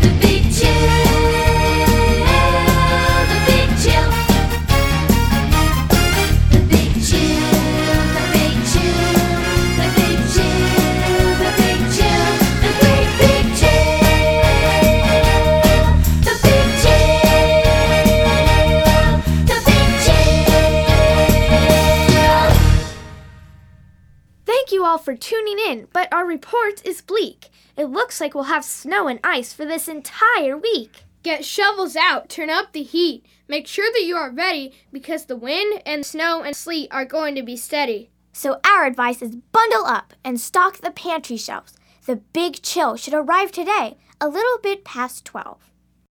Thank you all for tuning in, but our report is bleak. It looks like we'll have snow and ice for this entire week. Get shovels out, turn up the heat. Make sure that you are ready because the wind and snow and sleet are going to be steady. So our advice is bundle up and stock the pantry shelves. The big chill should arrive today, a little bit past 12.